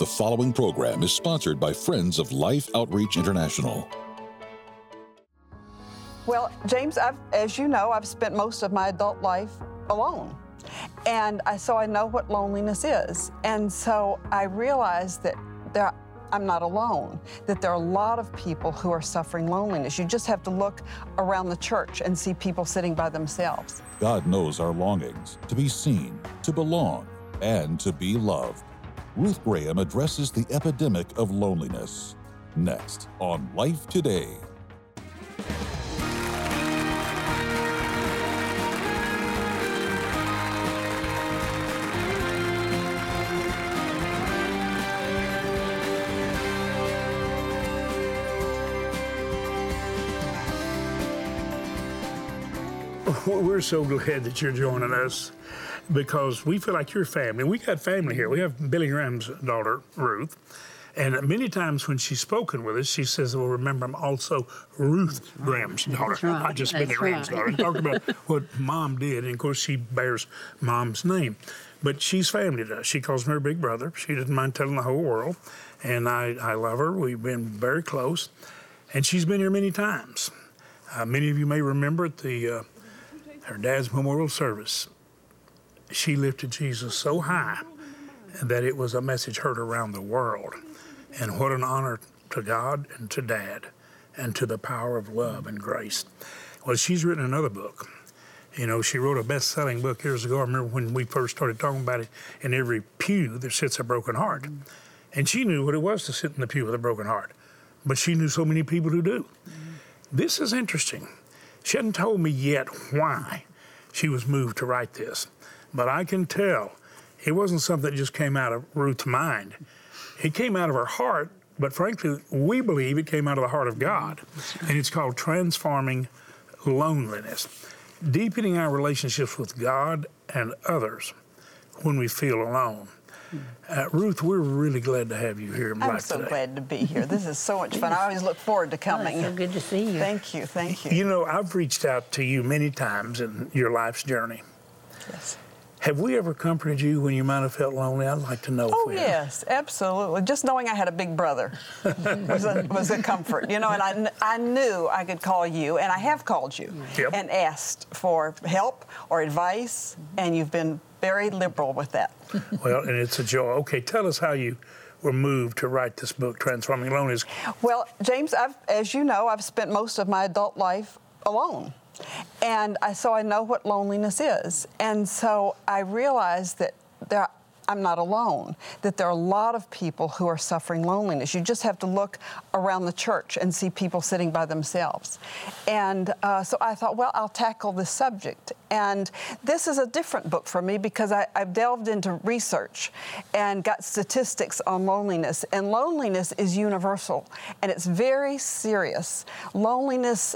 The following program is sponsored by Friends of Life Outreach International. Well, James, as you know, I've spent most of my adult life alone. And so I know what loneliness is. And so I realized that I'm not alone, that there are a lot of people who are suffering loneliness. You just have to look around the church and see people sitting by themselves. God knows our longings to be seen, to belong, and to be loved. Ruth Graham addresses the epidemic of loneliness. Next on Life Today. We're so glad that you're joining us because we feel like you're family. We got family here. We have Billy Graham's daughter, Ruth, and many times when she's spoken with us, she says, well, remember, I'm also Ruth Graham's daughter, right. not just Billy Graham's daughter. And talked about what Mom did, and of course, she bears Mom's name. But she's family to us. She calls me her big brother. She doesn't mind telling the whole world, and I love her. We've been very close, and she's been here many times. Many of you may remember at her dad's memorial service, she lifted Jesus so high that it was a message heard around the world. And what an honor to God and to Dad and to the power of love and grace. Well, she's written another book. You know, she wrote a best-selling book years ago. I remember when we first started talking about it, in every pew there sits a broken heart. And she knew what it was to sit in the pew with a broken heart. But she knew so many people who do. This is interesting. She hadn't told me yet why she was moved to write this, but I can tell it wasn't something that just came out of Ruth's mind. It came out of her heart, but frankly, we believe it came out of the heart of God, and it's called Transforming Loneliness, deepening our relationships with God and others when we feel alone. Ruth, we're really glad to have you here in Life Today. I'm so glad to be here. This is so much fun. I always look forward to coming. Oh, so good to see you. Thank you, thank you. You know, I've reached out to you many times in your life's journey. Yes. Have we ever comforted you when you might have felt lonely? I'd like to know if we have. Yes, absolutely. Just knowing I had a big brother was a comfort, you know, and I knew I could call you, and I have called you and asked for help or advice, and you've been very liberal with that. Well, and it's a joy. Okay, tell us how you were moved to write this book, Transforming Loneliness. Well, James, as you know, I've spent most of my adult life alone. And so I know what loneliness is. And so I realized that I'm not alone, that there are a lot of people who are suffering loneliness. You just have to look around the church and see people sitting by themselves. And so I thought, well, I'll tackle this subject. And this is a different book for me because I've delved into research and got statistics on loneliness. And loneliness is universal, and it's very serious. Loneliness,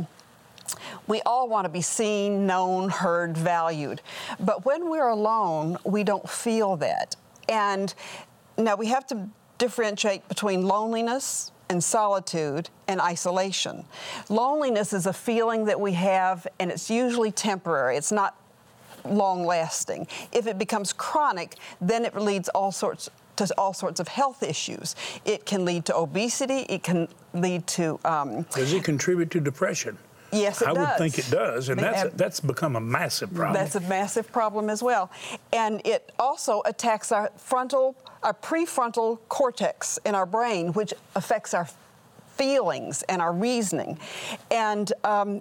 we all want to be seen, known, heard, valued. But when we're alone, we don't feel that. And now we have to differentiate between loneliness and solitude and isolation. Loneliness is a feeling that we have, and it's usually temporary. It's not long-lasting. If it becomes chronic, then it leads to all sorts of health issues. It can lead to obesity. It can lead to... Does it contribute to depression? Yes, it does. I would think it does, and that's become a massive problem. That's a massive problem as well. And it also attacks our prefrontal cortex in our brain, which affects our feelings and our reasoning. And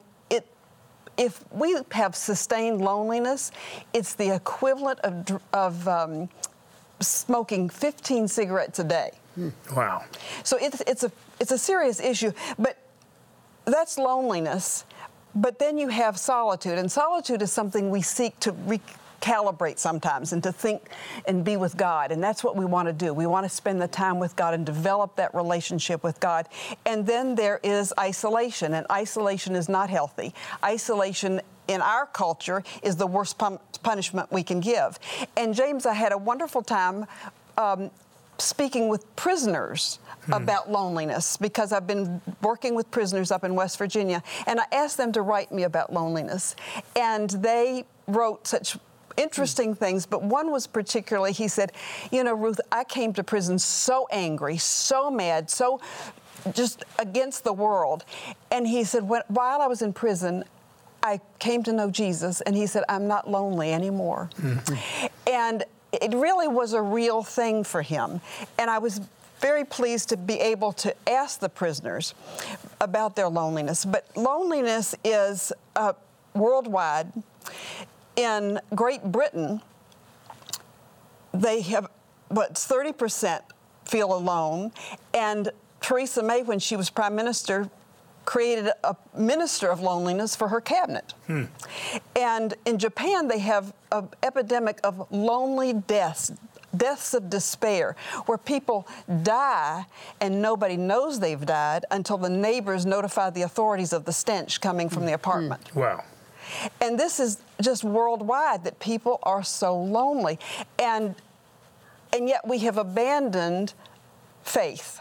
if we have sustained loneliness, it's the equivalent of smoking 15 cigarettes a day. Wow. So it's a serious issue, but that's loneliness. But then you have solitude, and solitude is something we seek to recalibrate sometimes and to think and be with God, and that's what we want to do. We want to spend the time with God and develop that relationship with God. And then there is isolation, and isolation is not healthy. Isolation in our culture is the worst punishment we can give. And James, I had a wonderful time speaking with prisoners about loneliness, because I've been working with prisoners up in West Virginia, and I asked them to write me about loneliness. And they wrote such interesting things, but one was particularly, he said, you know, Ruth, I came to prison so angry, so mad, so just against the world. And he said, while I was in prison, I came to know Jesus, and he said, I'm not lonely anymore. And it really was a real thing for him. And I was very pleased to be able to ask the prisoners about their loneliness. But loneliness is worldwide. In Great Britain, they have, 30% feel alone. And Theresa May, when she was Prime Minister, created a minister of loneliness for her cabinet. And in Japan, they have an epidemic of lonely deaths of despair, where people die and nobody knows they've died until the neighbors notify the authorities of the stench coming from the apartment. Wow. And this is just worldwide, that people are so lonely. And yet we have abandoned faith.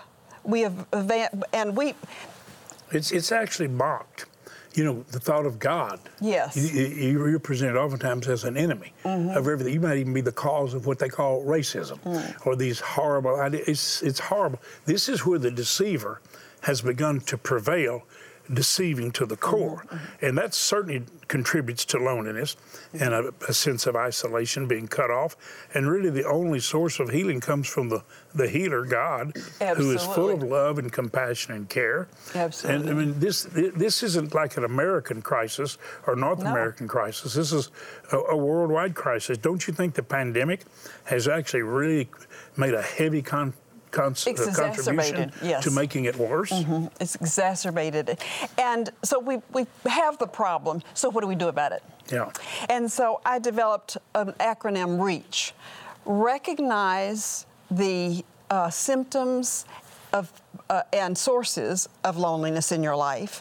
It's actually mocked. You know, the thought of God. Yes. You're presented oftentimes as an enemy of everything. You might even be the cause of what they call racism or these horrible ideas. It's horrible. This is where the deceiver has begun to prevail, deceiving to the core. And that certainly contributes to loneliness and a sense of isolation, being cut off. And really the only source of healing comes from the healer, God, who is full of love and compassion and care. Absolutely. And I mean, this isn't like an American crisis or North American crisis. This is a worldwide crisis. Don't you think the pandemic has actually really made a heavy contribution to making it worse? It's exacerbated it. And so we have the problem, so what do we do about it? Yeah. And so I developed an acronym, REACH. Recognize the symptoms of and sources of loneliness in your life.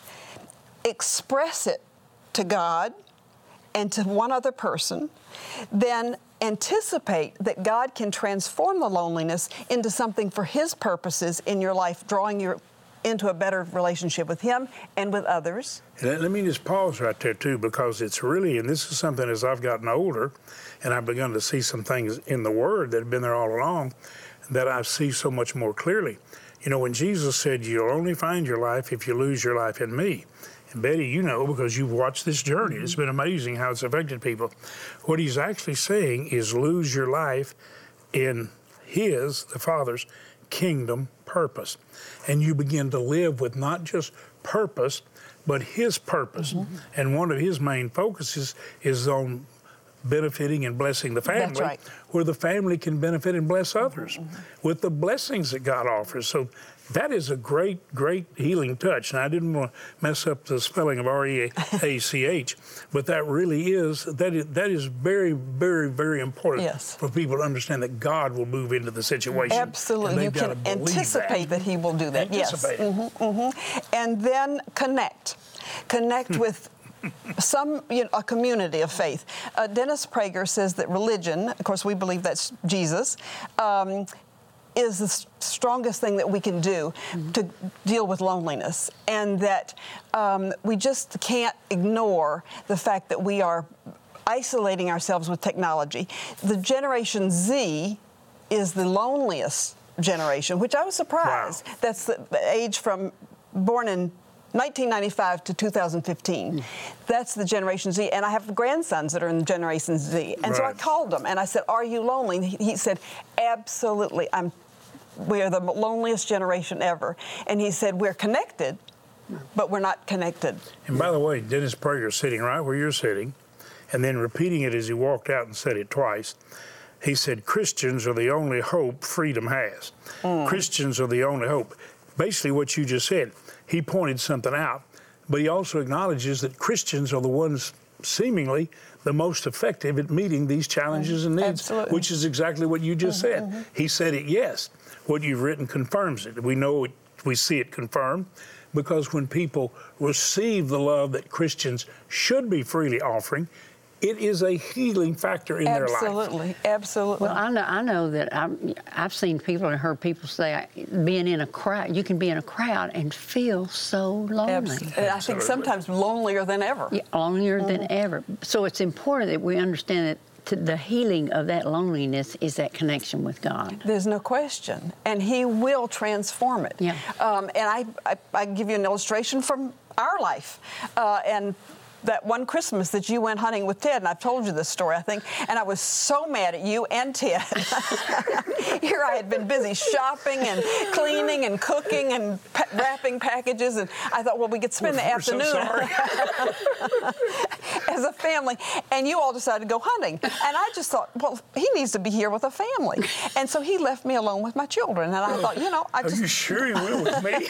Express it to God and to one other person. Then anticipate that God can transform the loneliness into something for His purposes in your life, drawing you into a better relationship with Him and with others. And let me just pause right there, too, because it's really, and this is something as I've gotten older, and I've begun to see some things in the Word that have been there all along, that I see so much more clearly. You know, when Jesus said, you'll only find your life if you lose your life in me. And Betty, you know, because you've watched this journey, it's been amazing how it's affected people. What he's actually saying is lose your life in His, the Father's, kingdom purpose. And you begin to live with not just purpose, but His purpose. And one of His main focuses is on benefiting and blessing the family. That's right. Where the family can benefit and bless others with the blessings that God offers. So that is a great, great healing touch. And I didn't want to mess up the spelling of R-E-A-C-H, but that really is, that is very, very, very important for people to understand that God will move into the situation. Absolutely. You can anticipate that He will do that. Anticipate. Yes. And then connect. Connect with a community of faith. Dennis Prager says that religion, of course we believe that's Jesus, is the strongest thing that we can do to deal with loneliness, and that we just can't ignore the fact that we are isolating ourselves with technology. The Generation Z is the loneliest generation, which I was surprised. Wow. That's the age from born in 1995 to 2015. That's the Generation Z. And I have grandsons that are in Generation Z. And so I called them and I said, are you lonely? And he said, absolutely. We are the loneliest generation ever. And he said, we're connected, but we're not connected. And by the way, Dennis Prager is sitting right where you're sitting, and then repeating it as he walked out and said it twice. He said, Christians are the only hope freedom has. Christians are the only hope. Basically what you just said. He pointed something out, but he also acknowledges that Christians are the ones seemingly the most effective at meeting these challenges and needs, which is exactly what you just said. He said it, yes. What you've written confirms it. We know it, we see it confirmed, because when people receive the love that Christians should be freely offering, it is a healing factor in their life. Absolutely, absolutely. Well, I know that I've seen people and heard people say, being in a crowd, you can be in a crowd and feel so lonely. Absolutely. I think sometimes lonelier than ever. Yeah, lonelier than ever. So it's important that we understand that the healing of that loneliness is that connection with God. There's no question. And He will transform it. Yeah. And I give you an illustration from our life. And that one Christmas that you went hunting with Ted, and I've told you this story, I think, and I was so mad at you and Ted. Here I had been busy shopping and cleaning and cooking and wrapping packages, and I thought, well, we could spend the afternoon as a family, and you all decided to go hunting. And I just thought, well, he needs to be here with a family. And so he left me alone with my children, and I thought, Are you sure he went with me?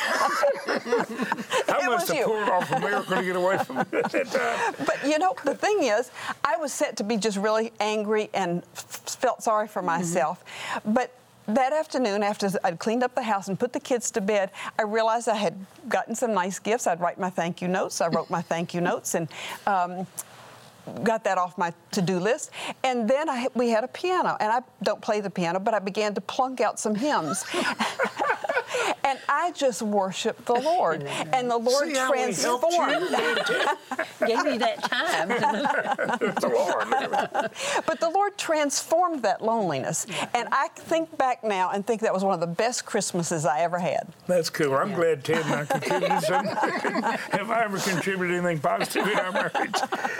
I must have pulled off a miracle to get away from it at that time. But the thing is, I was set to be just really angry and felt sorry for myself. But that afternoon, after I'd cleaned up the house and put the kids to bed, I realized I had gotten some nice gifts. I'd write my thank you notes. I wrote my thank you notes and got that off my to-do list. And then we had a piano. And I don't play the piano, but I began to plunk out some hymns. And I just worshiped the Lord. And the Lord transformed. Gave you that time. The Lord. But the Lord transformed that loneliness. And I think back now and think that was one of the best Christmases I ever had. That's cool. I'm glad Ted and I contributed something. Have I ever contributed anything positive in our marriage?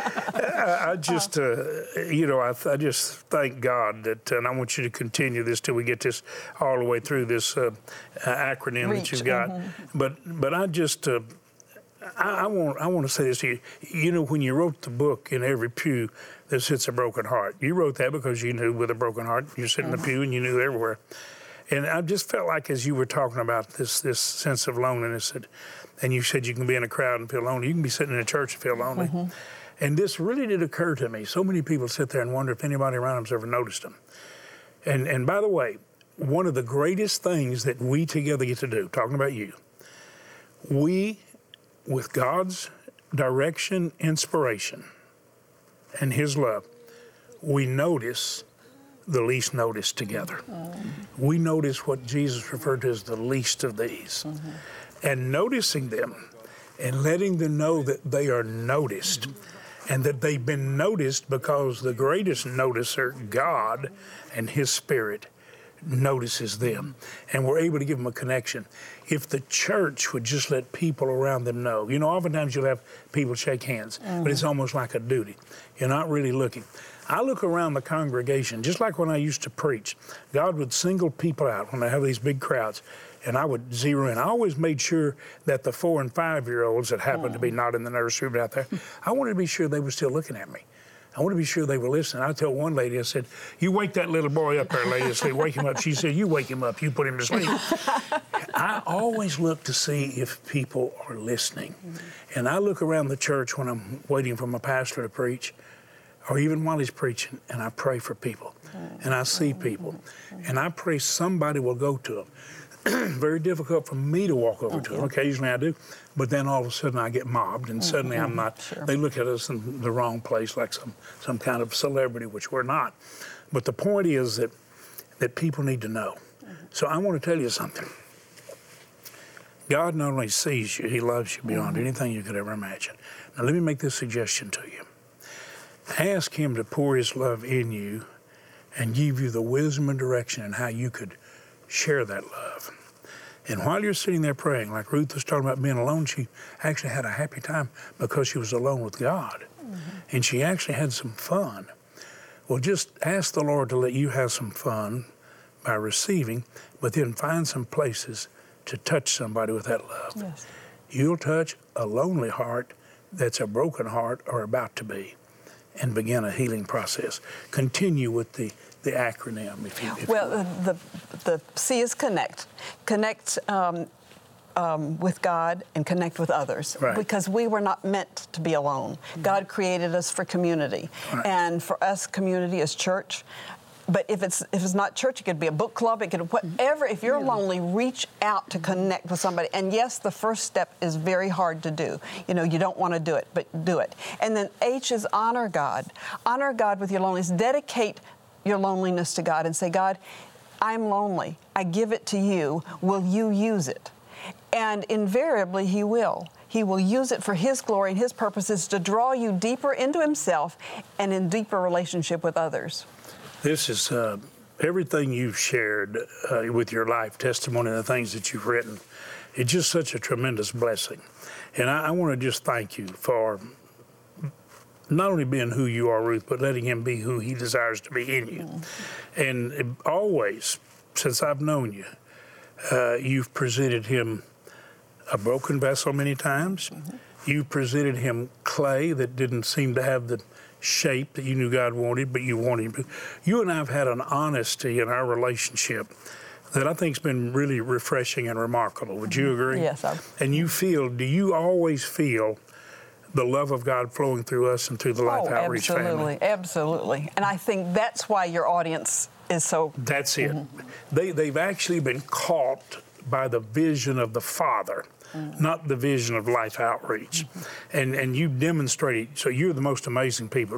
I just, I just thank God that, and I want you to continue this till we get this all the way through this acronym Reach. that you've got. But I just, I want to say this to you. You know, when you wrote the book, In Every Pew There Sits a Broken Heart, you wrote that because you knew with a broken heart, you sit in the pew and you knew everywhere. And I just felt like as you were talking about this sense of loneliness, and you said you can be in a crowd and feel lonely, you can be sitting in a church and feel lonely. And this really did occur to me. So many people sit there and wonder if anybody around them's ever noticed them. And by the way, one of the greatest things that we together get to do, talking about you, we, with God's direction, inspiration, and His love, we notice the least noticed together. We notice what Jesus referred to as the least of these. And noticing them and letting them know that they are noticed and that they've been noticed because the greatest noticer, God and His Spirit, notices them, and we're able to give them a connection. If the church would just let people around them know, oftentimes you'll have people shake hands, but it's almost like a duty. You're not really looking. I look around the congregation, just like when I used to preach. God would single people out when I have these big crowds, and I would zero in. I always made sure that the 4- and 5-year-olds that happened to be not in the nursery but out there, I wanted to be sure they were still looking at me. I want to be sure they were listening. I told one lady, I said, you wake that little boy up there, lady. I said, wake him up. She said, you wake him up. You put him to sleep. I always look to see if people are listening. And I look around the church when I'm waiting for my pastor to preach, or even while he's preaching, and I pray for people. And I see people. And I pray somebody will go to them. Very difficult for me to walk over to them. Occasionally I do. But then all of a sudden I get mobbed, and suddenly I'm not. Sure. They look at us in the wrong place, like some kind of celebrity, which we're not. But the point is that people need to know. So I want to tell you something. God not only sees you, He loves you beyond anything you could ever imagine. Now let me make this suggestion to you. Ask Him to pour His love in you and give you the wisdom and direction in how you could share that love. And while you're sitting there praying, like Ruth was talking about being alone, she actually had a happy time because she was alone with God. And she actually had some fun. Well, just ask the Lord to let you have some fun by receiving, but then find some places to touch somebody with that love. Yes. You'll touch a lonely heart that's a broken heart or about to be, and begin a healing process. Continue with the acronym, if you Well, the C is connect. Connect with God and connect with others. Right. Because we were not meant to be alone. God created us for community. Right. And for us, community is church. But if it's not church, it could be a book club, it could whatever. If you're lonely, reach out to connect with somebody. And yes, the first step is very hard to do. You don't want to do it, but do it. And then H is honor God. Honor God with your loneliness. Dedicate your loneliness to God and say, God, I'm lonely. I give it to you. Will you use it? And invariably, He will. He will use it for His glory and His purposes to draw you deeper into Himself and in deeper relationship with others. This is everything you've shared with your life testimony and the things that you've written. It's just such a tremendous blessing. And I want to just thank you for not only being who you are, Ruth, but letting Him be who He desires to be in you. And always, since I've known you, you've presented Him a broken vessel many times. You've presented Him clay that didn't seem to have the shape that you knew God wanted, but you wanted Him. You and I have had an honesty in our relationship that I think's been really refreshing and remarkable. Would you agree? Yes, And do you always feel the love of God flowing through us and through the Life Outreach family? Absolutely. And I think that's why your audience is so... That's it. They've actually been caught by the vision of the Father, not the vision of Life Outreach. And you demonstrate, so you're the most amazing people.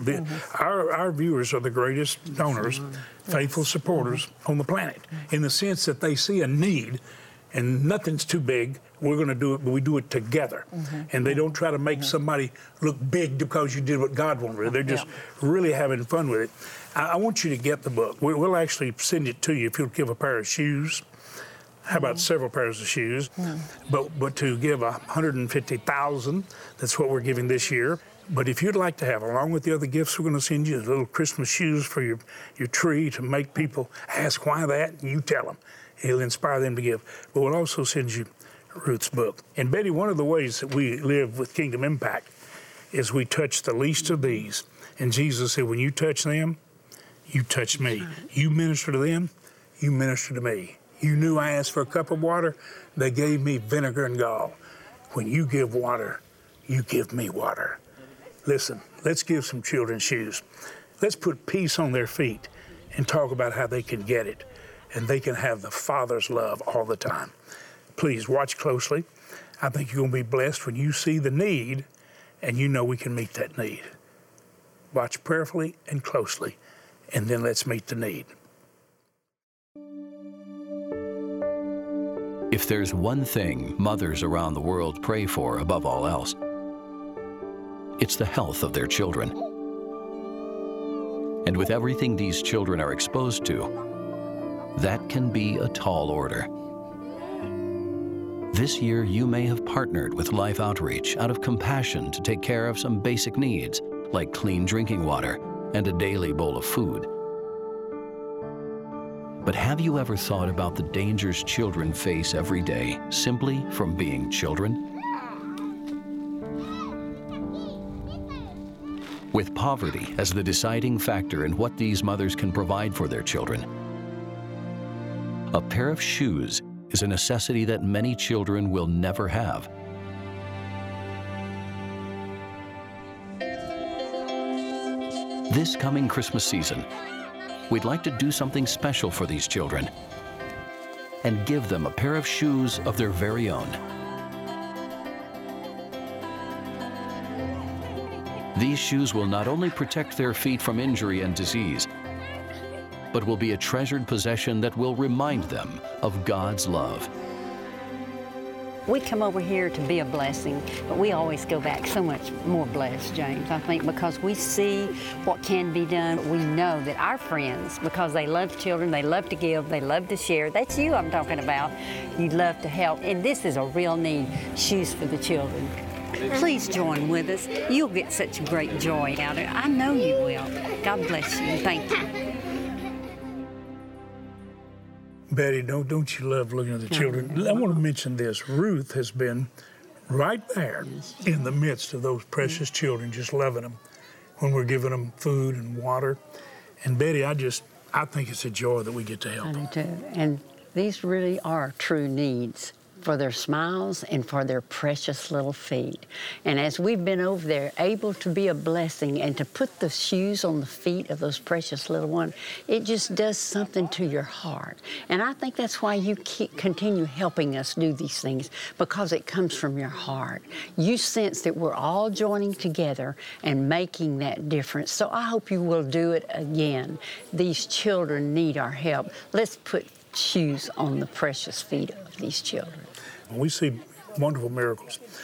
Our viewers are the greatest donors, faithful supporters on the planet, in the sense that they see a need and nothing's too big. We're going to do it, but we do it together. And they don't try to make somebody look big because you did what God wanted. They're just really having fun with it. I want you to get the book. We'll actually send it to you if you'll give a pair of shoes. How about several pairs of shoes? But to give $150,000, that's what we're giving this year. But if you'd like to have, along with the other gifts we're going to send you, little Christmas shoes for your tree to make people ask why that, and you tell them. It'll inspire them to give. But we'll also send you Ruth's book. And Betty, one of the ways that we live with Kingdom Impact is we touch the least of these. And Jesus said, when you touch them, you touch me. You minister to them, you minister to me. You knew I asked for a cup of water, they gave me vinegar and gall. When you give water, you give me water. Listen, let's give some children shoes. Let's put peace on their feet and talk about how they can get it and they can have the Father's love all the time. Please watch closely. I think you're going to be blessed when you see the need and you know we can meet that need. Watch prayerfully and closely, and then let's meet the need. If there's one thing mothers around the world pray for above all else, it's the health of their children. And with everything these children are exposed to, that can be a tall order. This year, you may have partnered with Life Outreach out of compassion to take care of some basic needs, like clean drinking water and a daily bowl of food. But have you ever thought about the dangers children face every day simply from being children? With poverty as the deciding factor in what these mothers can provide for their children, a pair of shoes is a necessity that many children will never have. This coming Christmas season, we'd like to do something special for these children and give them a pair of shoes of their very own. These shoes will not only protect their feet from injury and disease, but will be a treasured possession that will remind them of God's love. We come over here to be a blessing, but we always go back so much more blessed, James, I think, because we see what can be done. We know that our friends, because they love children, they love to give, they love to share. That's you I'm talking about. You love to help, and this is a real need, shoes for the children. Please join with us. You'll get such great joy out of it. I know you will. God bless you, and thank you. Betty, don't you love looking at the children? I want to mention this. Ruth has been right there in the midst of those precious children, just loving them when we're giving them food and water. And Betty, I think it's a joy that we get to help them. I do too. And these really are true needs for their smiles and for their precious little feet. And as we've been over there, able to be a blessing and to put the shoes on the feet of those precious little ones, it just does something to your heart. And I think that's why you continue helping us do these things, because it comes from your heart. You sense that we're all joining together and making that difference. So I hope you will do it again. These children need our help. Let's put shoes on the precious feet of these children. We see wonderful miracles.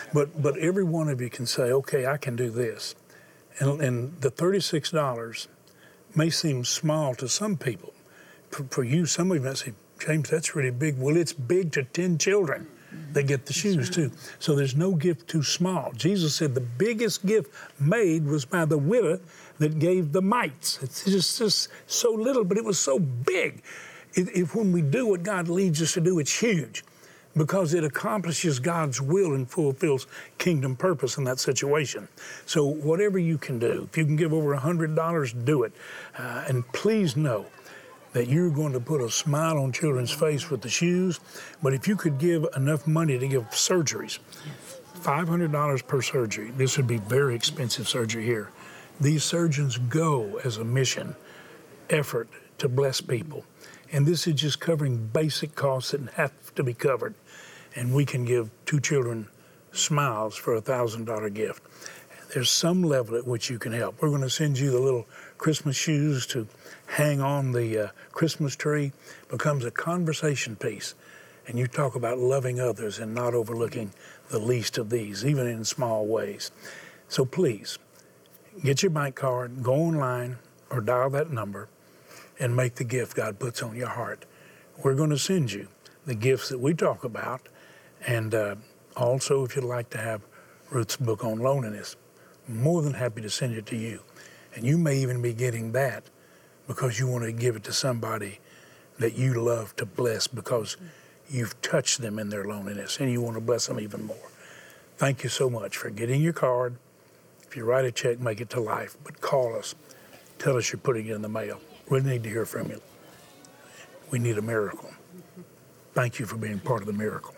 But every one of you can say, okay, I can do this. And the $36 may seem small to some people. For you, some of you might say, James, that's really big. Well, it's big to 10 children. They get the shoes too. So there's no gift too small. Jesus said the biggest gift made was by the widow that gave the mites. It's just so little, but it was so big. If when we do what God leads us to do, it's huge, because it accomplishes God's will and fulfills kingdom purpose in that situation. So whatever you can do, if you can give over $100, do it. And please know that you're going to put a smile on children's face with the shoes. But if you could give enough money to give surgeries, $500 per surgery, this would be very expensive surgery here. These surgeons go as a mission effort to bless people. And this is just covering basic costs that have to be covered. And we can give 2 children smiles for a $1,000 gift. There's some level at which you can help. We're going to send you the little Christmas shoes to hang on the Christmas tree. Becomes a conversation piece. And you talk about loving others and not overlooking the least of these, even in small ways. So please, get your bank card, go online, or dial that number, and make the gift God puts on your heart. We're going to send you the gifts that we talk about, and also if you'd like to have Ruth's book on loneliness, more than happy to send it to you. And you may even be getting that because you want to give it to somebody that you love to bless, because you've touched them in their loneliness and you want to bless them even more. Thank you so much for getting your card. If you write a check, make it to Life, but call us. Tell us you're putting it in the mail. We need to hear from you. We need a miracle. Thank you for being part of the miracle.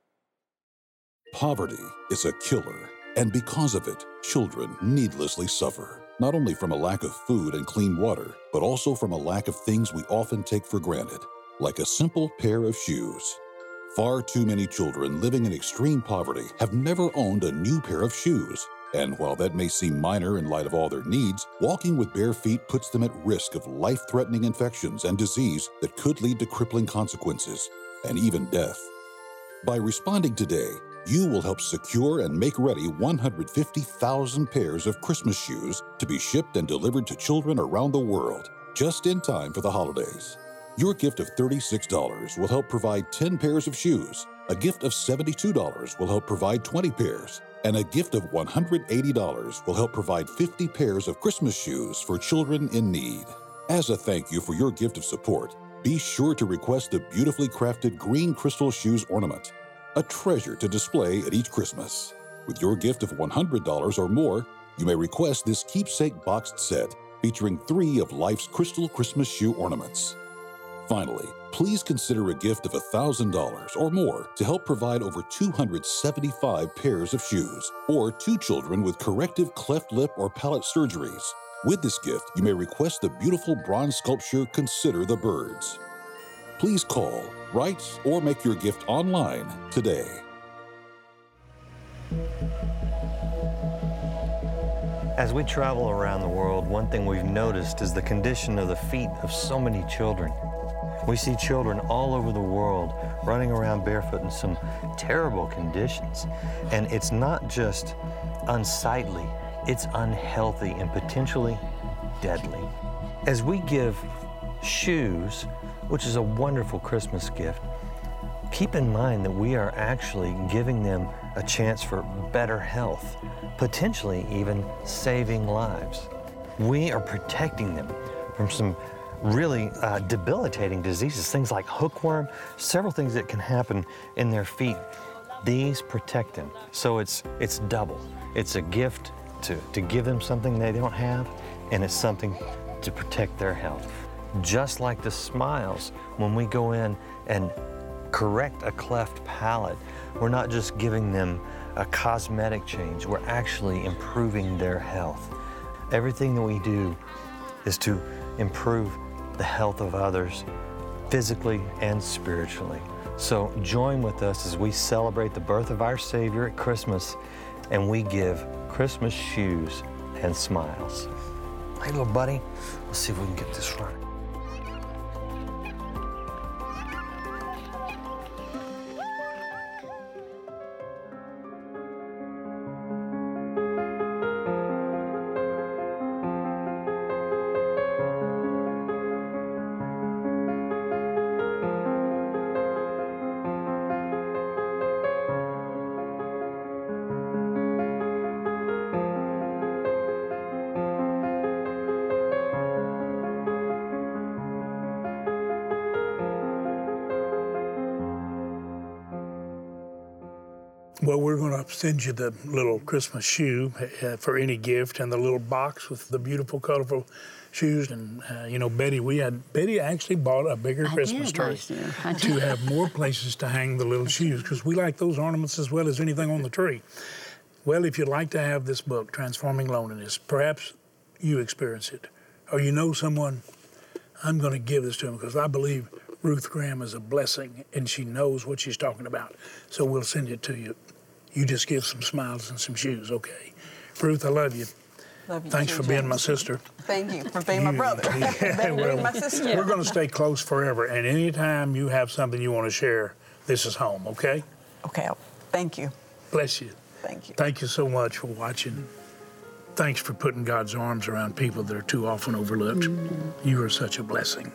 Poverty is a killer, and because of it, children needlessly suffer, not only from a lack of food and clean water, but also from a lack of things we often take for granted, like a simple pair of shoes. Far too many children living in extreme poverty have never owned a new pair of shoes. And while that may seem minor in light of all their needs, walking with bare feet puts them at risk of life-threatening infections and disease that could lead to crippling consequences, and even death. By responding today, you will help secure and make ready 150,000 pairs of Christmas shoes to be shipped and delivered to children around the world, just in time for the holidays. Your gift of $36 will help provide 10 pairs of shoes. A gift of $72 will help provide 20 pairs. And a gift of $180 will help provide 50 pairs of Christmas shoes for children in need. As a thank you for your gift of support, be sure to request the beautifully crafted green crystal shoes ornament, a treasure to display at each Christmas. With your gift of $100 or more, you may request this keepsake boxed set featuring 3 of Life's crystal Christmas shoe ornaments. Finally, please consider a gift of $1,000 or more to help provide over 275 pairs of shoes, or 2 children with corrective cleft lip or palate surgeries. With this gift, you may request the beautiful bronze sculpture Consider the Birds. Please call, write, or make your gift online today. As we travel around the world, one thing we've noticed is the condition of the feet of so many children. We see children all over the world running around barefoot in some terrible conditions. And it's not just unsightly, it's unhealthy and potentially deadly. As we give shoes, which is a wonderful Christmas gift, keep in mind that we are actually giving them a chance for better health, potentially even saving lives. We are protecting them from some really debilitating diseases, things like hookworm, several things that can happen in their feet. These protect them. So it's double. It's a gift to give them something they don't have, and it's something to protect their health. Just like the smiles, when we go in and correct a cleft palate, we're not just giving them a cosmetic change, we're actually improving their health. Everything that we do is to improve the health of others, physically and spiritually. So join with us as we celebrate the birth of our Savior at Christmas, and we give Christmas shoes and smiles. Hey, little buddy, let's see if we can get this right. Well, we're going to send you the little Christmas shoe for any gift, and the little box with the beautiful, colorful shoes. And Betty actually bought a bigger Christmas tree to have more places to hang the little shoes, because we like those ornaments as well as anything on the tree. Well, if you'd like to have this book, Transforming Loneliness, perhaps you experience it, or you know someone, I'm going to give this to them because I believe Ruth Graham is a blessing and she knows what she's talking about. So we'll send it to you. You just give some smiles and some shoes, okay? Ruth, I love you. Love you. Thanks too, for being James. my sister. Thank you for being my brother. Being my sister. We're going to stay close forever, and anytime you have something you want to share, this is home, okay? Okay. Thank you. Bless you. Thank you. Thank you so much for watching. Thanks for putting God's arms around people that are too often overlooked. Mm-hmm. You are such a blessing.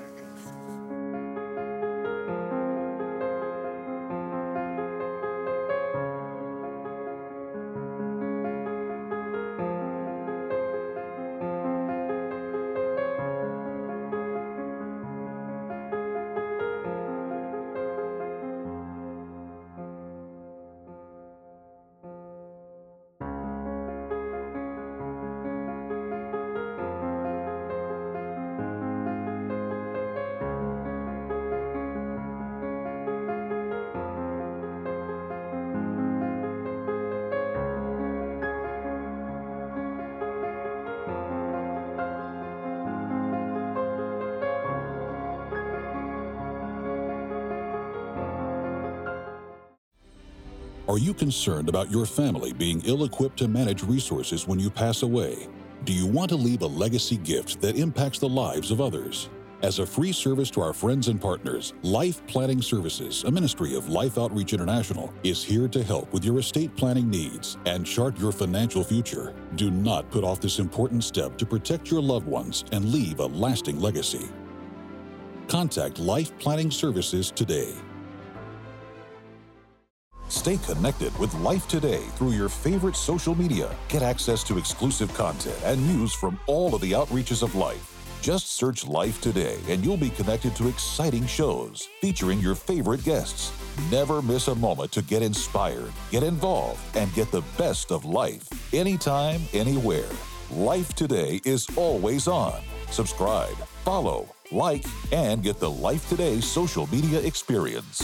Are you concerned about your family being ill-equipped to manage resources when you pass away? Do you want to leave a legacy gift that impacts the lives of others? As a free service to our friends and partners, Life Planning Services, a ministry of Life Outreach International, is here to help with your estate planning needs and chart your financial future. Do not put off this important step to protect your loved ones and leave a lasting legacy. Contact Life Planning Services today. Stay connected with Life Today through your favorite social media. Get access to exclusive content and news from all of the outreaches of Life. Just search Life Today and you'll be connected to exciting shows featuring your favorite guests. Never miss a moment to get inspired, get involved, and get the best of life. Anytime, anywhere. Life Today is always on. Subscribe, follow, like, and get the Life Today social media experience.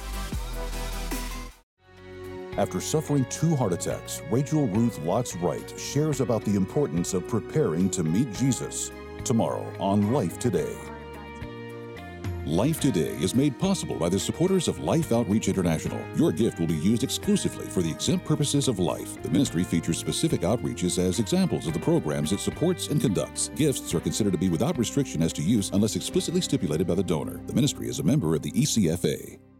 After suffering 2 heart attacks, Rachel Ruth Lotz Wright shares about the importance of preparing to meet Jesus. Tomorrow on Life Today. Life Today is made possible by the supporters of Life Outreach International. Your gift will be used exclusively for the exempt purposes of life. The ministry features specific outreaches as examples of the programs it supports and conducts. Gifts are considered to be without restriction as to use unless explicitly stipulated by the donor. The ministry is a member of the ECFA.